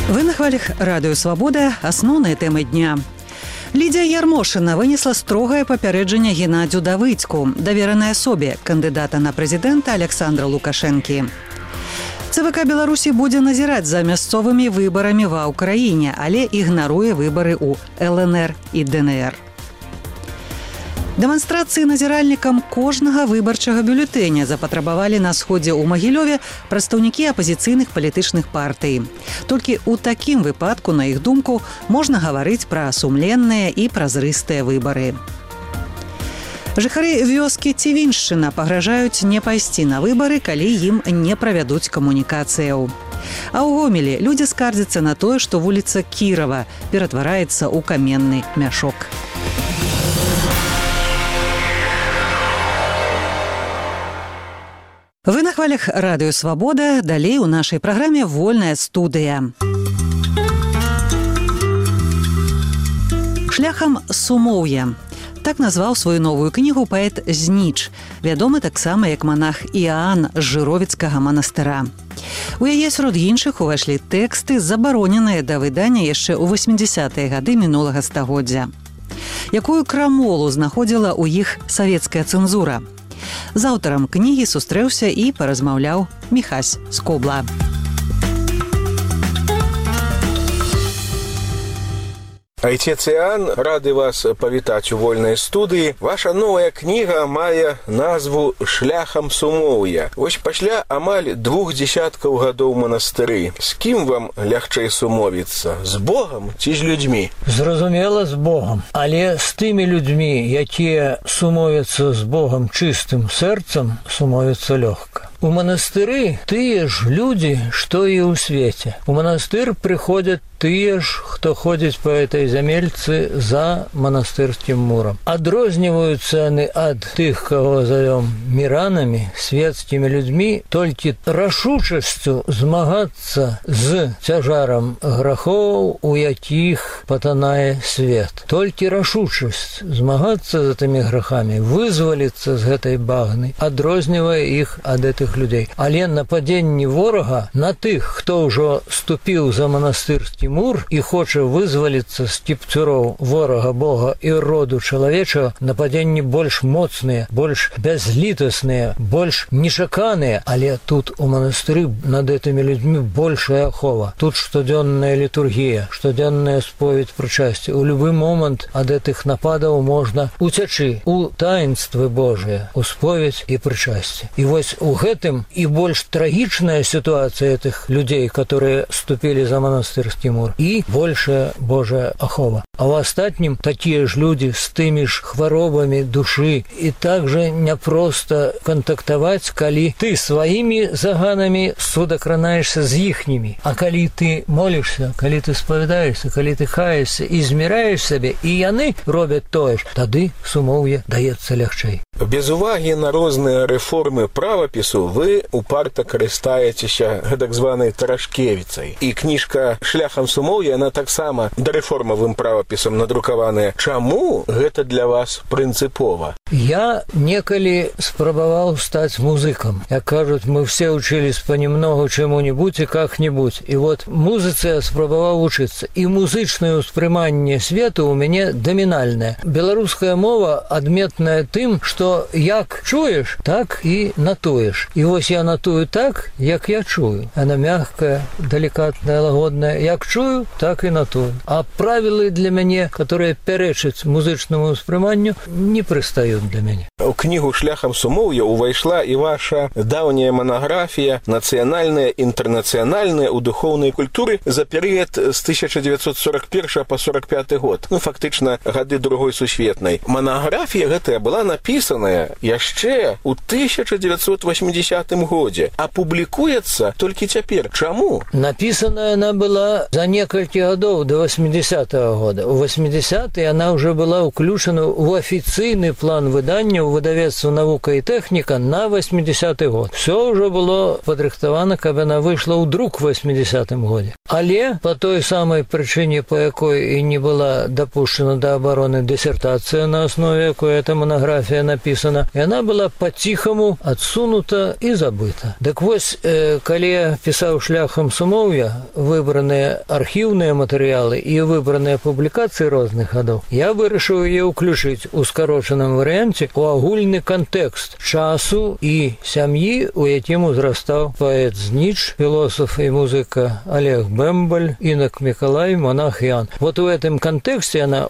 Вы на хвалях Радыё Свабода. Асноўныя тэмы дня. Лідія Ярмошына вынесла строгае папярэджанне Геннадзю Давыдзьку, даверанай асобе кандыдата на прэзідэнта Александра Лукашэнкі. ЦВК Беларусі будзе назіраць за мясцовымі выбарамі ва ўкраіне, але ігнаруе выбары ў ЛНР і ДНР. Дэманстрацыі назіральнікам кожнага выбарчага бюлетэня запатрабавалі на сходзе ў Магілёве прадстаўнікі апазіцыйных палітычных партый. Толькі ў такім выпадку, на іх думку, можна гаварыць пра сумленныя і празрыстыя выбары. Жыхары вёскі Цівіншчына пагражаюць не пайсці на выбары, калі ім не правядуць камунікацыяў. А ў Гомелі людзі скардзяцца на тое, што вуліца Кірава ператвараецца ў каменны мяшок. Вы на хвалях Радыё Свабода. Далей у нашай праграме вольная студыя. Шляхам сумоўя. Так назваў сваю новую кнігу паэт Зніч, вядомы таксама як манах Іаан з Жыровіцкага манастыра. У яе сярод іншых увайшлі тэксты, забароненыя да выдання яшчэ ў 80-е гады мінулага стагоддзя. Якую крамолу знаходзіла ў іх савецкая цэнзура? З аўтарам кнігі сустрэўся і паразмаўляў Міхась Скобла. Айцец Іаан, рады вас павітаць у вольнай студыі. Ваша новая кніга мае назву «Шляхам сумоўя». Вось пасля амаль 2 дзесяткаў гадоў манастыры. З кім вам лягчэй сумовіцца? З Богам ці з людзьмі? Зразумела, з Богам. Але з тымі людзьмі, якія сумовяцца з Богам чыстым сэрцам, сумовіцца лёгка. У манастыры тыя ж людзі, што і ў свеце. У манастыр прыходзяць тыя ж, хто ходзіць па этой зямельцы за манастырскім мурам. Адрозніваюцца яны ад тых, каго завём міранамі, свецкімі людзьмі, толькі рашучасцю змагацца з цяжарам грахоў, у якіх патанае свет. Толькі рашучасць змагацца з тымі грахамі, вызваліцца з гэтай багны, адрознівае іх ад гэтых людзей. Але нападзенні ворага на тых, хто ўжо ступіў за манастырскі мур і хоча вызваліцца з кіпцюроў ворага Бога і роду чалавечага, нападзенні больш моцныя, больш бязлітасныя, больш нечаканыя, але тут у манастыры над гэтымі людзьмі большая ахова. Тут штодзённая літургія, штодзённая споведь прычасці. У любы момант ад гэтых нападаў можна уцячы у таінствы Божыя, у споведь і прычасці. І вось у гэтым і больш трагічная сітуацыя гэтых людзей, которые ступілі за манастырскі мур, і большая Божая ахова. А ў астатнім такія ж людзі з тымі ж хваробамі душы, і так жа няпроста кантактаваць, калі ты сваімі заганамі судакранаешся з іхнімі. А калі ты молішся, калі ты спавядаешся, калі ты каешся і зміраеш сабе, і яны робяць тое ж, тады сумоўе даецца лягчэй. Без увагі на розныя рэформы правапісу вы упарта карыстаецеся гэтак званай Тарашкевіцай. І кніжка «Шляхам сумоўя», яна таксама дарэформавым правапісам надрукаваная. Чаму гэта для вас прынцыпова? Я некалі спрабаваў стаць музыкам. Як кажуць, мы все учились понемногу чему-нибудь и как-нибудь. І вот музыцы я спрабаваў вучыцца. І музычнае ўспрыманне свету у мяне дамінальнае. Беларуская мова адметная тым, што як чуеш, так і натуеш. І вось я натую так, як я чую. Она мягкая, деликатная, лагодная. Як чую, так і натую. А правілы для мяне, которые пярэчаць музычнаму ўспрыманню, не прыстаюць для мяне. У кнігу «Шляхам сумоўя» увайшла і ваша даўняя манаграфія «Нацыянальная, інтэрнацыянальная ў духоўнай культуры» за перыяд з 1941 по 45 год. Фактычна, гады Другой сусветнай. Манаграфія гэтая была напісаная яшчэ ў 1980 годзе, а публікуецца толькі цяпер. Чаму? Напісаная она была за некалькі гадоў до 80-го года. У 80-е она уже была ўключана ў афіцыйны план выдання ў выдавецтва «Навука і тэхніка» на 80-й год. Все уже было падрыхтавана, каб она выйшла ў друк в 80-м годзе. Але по той самой прычыне, по якой і не была дапушчана да абароны дысертацыя, на аснове якой эта монографія напісана, написана, и она была по-тихому отсунута и забыта. Так вось, калі я писал шляхом сумовья выбранные архивные материалы и выбранные публикации разных годов, я вырашил ее включить у скороченном варианте у агульный контекст часу и семьи, у яким узрастал поэт Знич, философ и музыка Олег Бембаль, инок Миколай, монах Ян. Вот в этом контексте она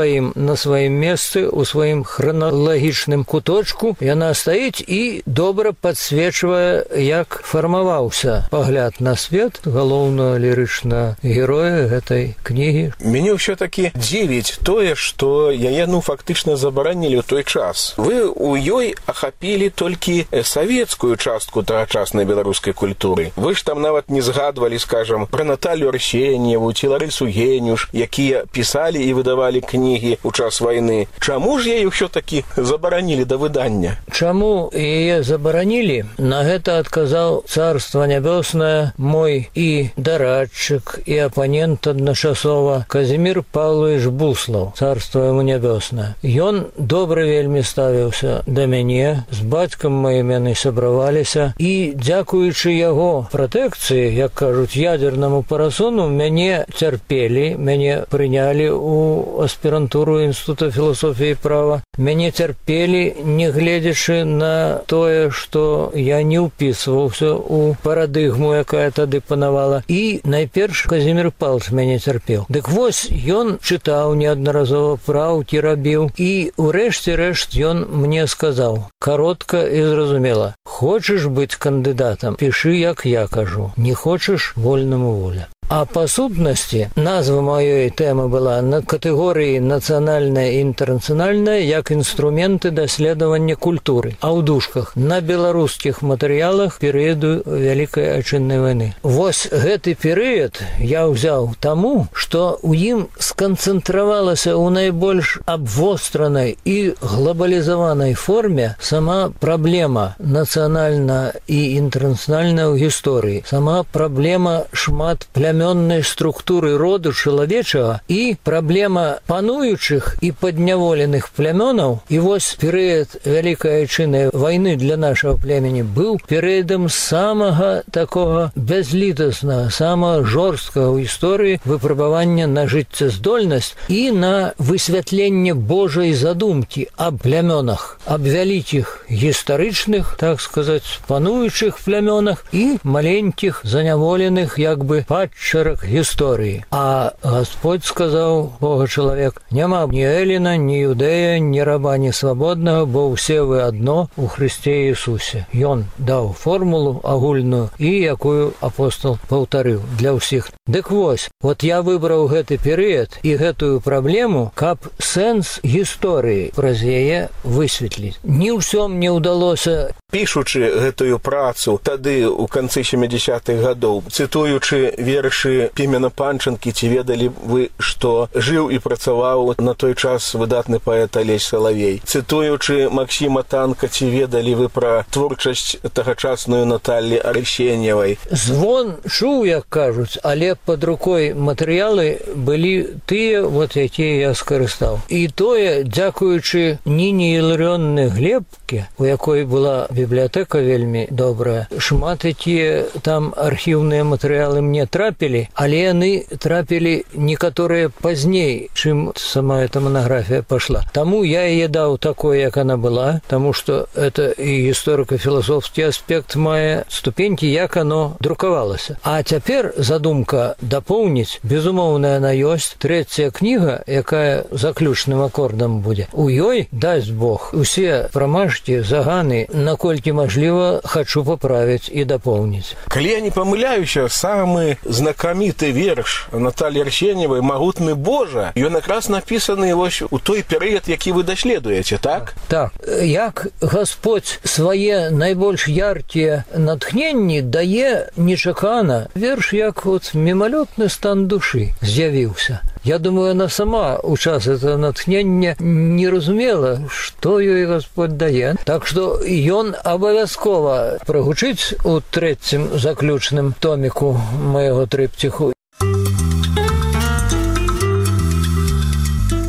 на своем месте, у своим хронологичным куточку, и она стоит и добро подсвечивая, як формовался погляд на свет галоўнага лиричного героя этой книги. Мяне ўсё-таки дзівіць тое, што яе фактычна забаранілі ў той час. Вы у ёй ахапілі толькі савецкую частку тагачаснай беларускай культуры. Вы ж там нават не згадвалі, скажам, пра Наталью Арсеньеву ці Ларысу Генюш, якія пісалі і выдавалі кнігі ў час вайны. Чаму ж яе ўсё-таки забаранілі да выдання? Чаму яе забаранілі? На гэта адказаў Царство Нябёснае мой і дарадчык, і апанент адначасова Казімір Павлович Буслаў, Царство яму нябёснае. Ён добра вельмі ставіўся да мяне, з бацькам маім яны сябраваліся, і дзякуючы яго пратэкцыі, як кажуць, ядернаму парасону, мяне цярпелі, мяне прынялі ў аспірантуру Інстытута філасофіі і права, мяне цярпелі, не гледзячы на тое, што я не ўпісваўся у парадыгму, якая тады панавала. І найперш Казімір Павлович мяне цярпеў. Дык вось, ён чытаў неаднаразова, праўкі рабіў, і ўрэшце рэшт ён мне сказаў, каротка і зразумела: хочаш быць кандыдатам, пішы, як я кажу, не хочаш, вольнаму воля. А по сутнасці назва маёй тэмы была на катэгорыі нацыянальная і інтэрнацыянальная як інструменты даследавання культуры, а ў дужках на беларускіх матэрыялах перыяду Вялікай Айчыннай вайны. Вось гэты перыяд я ўзяў таму, што ў ім сканцэнтравалася ў найбольш абвостранай і глобалізаванай форме сама праблема нацыянальна і інтэрнацыянальная ў гісторыі, сама праблема шмат плямённай структуры роду чалавечага і праблема пануючых і падняволеных плямёнаў. І вось перыяд Вялікай Айчыннай вайны для нашага племені быў перыядам самага такога бязлітаснага, самага жорсткага ў гісторыі выпрабавання на жыццяздольнасць і на высвятленне Божай задумкі аб плямёнах, аб вялікіх гістарычных, так сказаць, пануючых плямёнах і маленькіх заняволеных, як бы падчарак гісторыі. А Господь сказаў, Бога чалавек, няма ні Эліна, ні Юдэя, ні раба, ні свабоднага, бо ўсе вы адно у Хрысце Ісусе. Ён даў формулу агульную і якую апостол паўтарыў для ўсіх. Дык вось, вот я выбраў гэты перыяд і гэтую праблему, каб сэнс гісторыі праз яе высветліць. Ні ўсём не ўдалося. Пішучы гэтую працу тады ў канцы 70-х гадоў, цытуючы вершы Пімена Панчанкі, ці ведалі вы, што жыў і працаваў на той час выдатны паэт Алесь Салавей? Цытуючы Максіма Танка, ці ведалі вы пра творчасць тагачасную Наталлі Арсеньевай? Звон чуў, як кажуць, але пад рукой матэрыялы былі тыя, вот якія я скарыстаў. І тое, дзякуючы Ніне Іларыённы Глебке, у якой была бібліятэка вельмі добрая, шмат якія там архіўныя матэрыялы мне трапілі, але яны трапілі некаторыя пазней, чым сама эта монографія пашла. Таму я яе даў такой, як она была, таму што это і гісторыка-філасофскі аспект мае ступенькі, як оно друкавалася. А цяпер задумка дапоўніць, безумоўна, яна ёсць. Трэцяя кніга, якая заключным акордам будзе. У ёй, дасць Бог, усе прамашкі, заганы, наколькі мажліва, хачу паправіць і дапоўніць. Калі я не памыляюся, самы знакаміты верш Наталлі Арсеньевай «Магутны Божа», ён якраз напісаны вось у той перыяд, які вы даследуеце, так? Так. Як Господь свае найбольш яркія натхненні дае нечакана, верш як от мімалётны стан душы з'явіўся. Я думаю, она сама у час этого натхнення не разумела, што ёй Господь дае. Так што ён абавязкова прагучыць у трэцім заключным томіку маего трыптиху.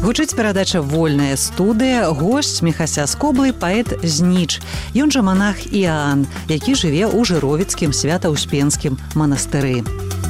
Гучыць перадача «Вольная студыя». Госць Міхася Скоблы – паэт Зніч. Ён жа манах Іаан, які жыве ў Жыровіцкім Свята-Успенскім манастыры.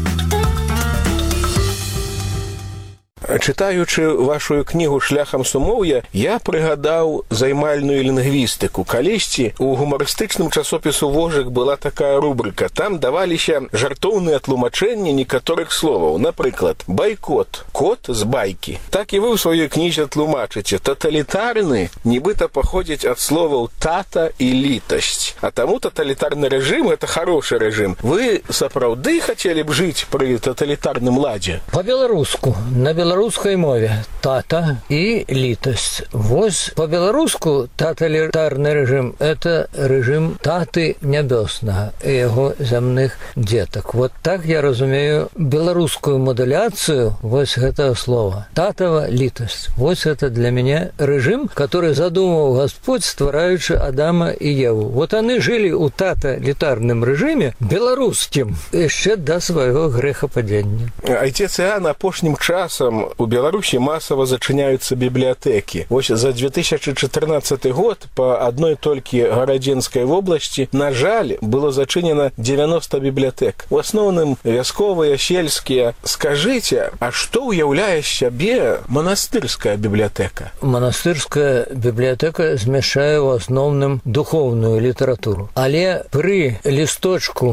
Чытаючы вашу кнігу «Шляхам сумоўя», я прыгадаў займальную лінгвістыку. Калісьці у гумарыстычным часопісу «Вожык» была такая рубрыка. Там даваліся жартоўныя тлумачэнні некаторых словаў. Напрыклад, байкот – кот з байкі. Так і вы ў сваёй кнізе тлумачыце. Таталітарны нібыта паходзіць ад словаў «тата» і «літасць». А таму таталітарны рэжым – гэта хорошы рэжым. Вы сапраўды хацелі б жыць пры таталітарным ладзе? Па-беларуску, на беларускай мове тата і літасць. Вось па-беларуску таталітарны рэжым – это рэжым таты нябёснага і яго зямных дзетак. Вот так я разумею беларускую модуляцыю вось гэтага слова. Татава літасць. Вось это для мяне рэжым, который задумаў Господь, ствараючы Адама і Еву. Вот они жылі ў таталітарным рэжыме беларускім яшчэ да свайго грэхападзення. Айцец Іаан, апошнім часам у Беларусі масава зачыняюцца бібліятэкі. Вось за 2014 год па адной толькі Гарадзенскай вобласці, на жаль, было зачынена 90 бібліятэк. У асноўным вясковыя, сельскія. Скажыце, а што ўяўляе сябе манастырская бібліятэка? Манастырская бібліятэка змяшчае ў асноўным духоўную літаратуру. Але пры лісточку,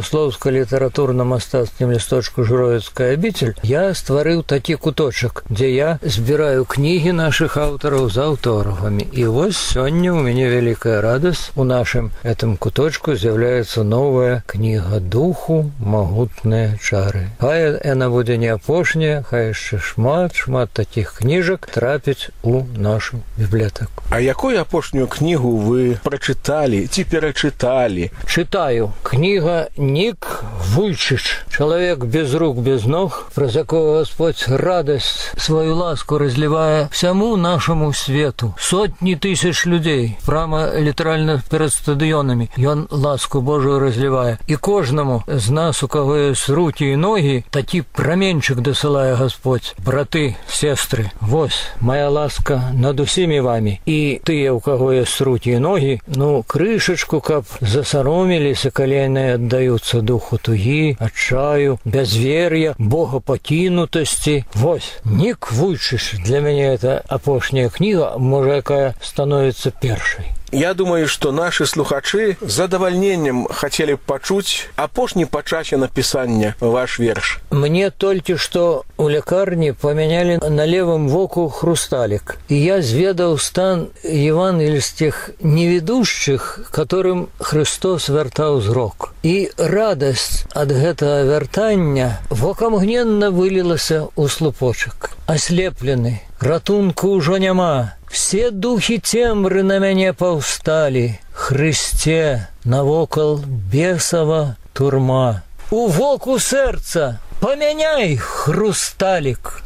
багасловска-літаратурна-мастацкім лісточку «Жыровіцкая абіцель» я стварыў такі куточак, дзе я збіраю кнігі нашых аўтараў з аўтографамі. І вось сёння ў мяне вялікая радасць. У нашым гэтым куточку з'яўляецца новая кніга духу «Магутныя чары». Хай яна будзе не апошняя, хай яшчэ шмат такіх кніжак трапіць у нашу бібліятэку. А якую апошнюю кнігу вы прачыталі ці перачыталі? Чытаю. Кніга Нік Вуйчыч. Чалавек без рук, без ног, праз якого Господь радость свою ласку разливая всему нашему свету. Сотни тысяч людей, прямо литерально перед стадионами, ён ласку Божию разливая. И каждому из нас, у кого есть руки и ноги, таки променчик досылая Господь. Браты, сестры, вось моя ласка над усеми вами. И ты, у кого есть руки и ноги, ну, крышечку, каб засоромились, и колени отдаются духу туги, отчаю, безверия, богопокинутости. Вось, Нік Вуйчыч. Для мяне это апошняя кніга, можа, якая становіцца першай. Я думаю, что наши слухачы з задавальненнем хотели пачуць апошні па часе напісання ваш верш. Мне толькі што у лякарні памянялі на левым воку хрусталік. І я зведаў стан евангельскіх невідушчых, которым Христос вяртаў зрок. І радасць ад гэтага вяртання вокамгненна вылілася ў слупочак. Аслеплены, ратунку ўжо няма. Все духи цемры на мяне паўсталі. Христе, навокал бесова турма. У воку сэрца памяняй хрусталік.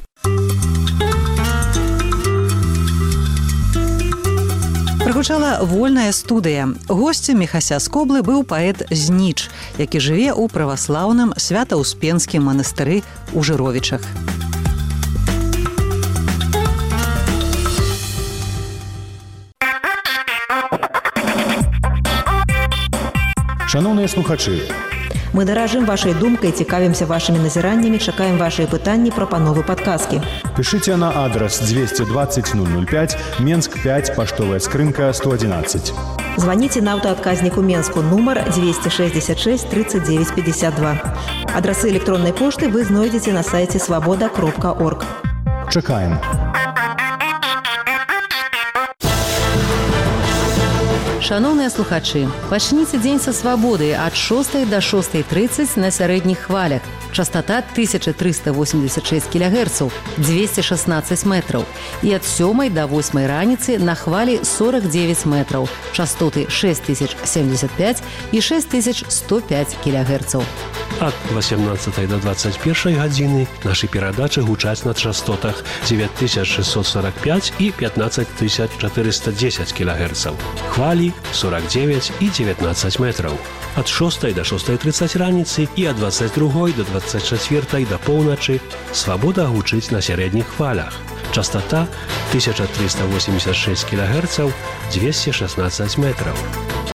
Прагучала «Вольная студыя». Госцем Міхася Скоблы быў паэт Зніч, які жыве ў праваслаўным Свята-Успенскім манастыры ў Жыровічах. Шановныя слухачы, мы даражым вашай думкай, цікавімся вашымі назіраннямі, чакаем вашыя пытанні, прапановы, падказкі. Пішыце на адрас 220 005, Менск 5, паштовая скрынка 111. Званіце на аўтаадказніку Менску нумар 266 39 52. Адрасы электроннай пошты вы знойдзеце на сайце свабода.орг. Чакаем. Шановныя слухачы, пачніце дзень са свабоды ад 6 до 6:30 на сярэдніх хвалях. Частота 1386 кГц, 216 метраў. І ад 7 до 8 раніцы на хвалі 49 метраў. Частоты 6075 і 6105 кГц. Ад 18 до 21 гадзіны нашы перадачы гучаць на частотах 9645 і 15410 кГц. Хвалі 49 і 19 метраў. Ад 6 до 6:30 раніцы і ад 22 до 24 до поўначы свабода гучыць на сярэдніх хвалях. частота 1386 кГц, 216 метров.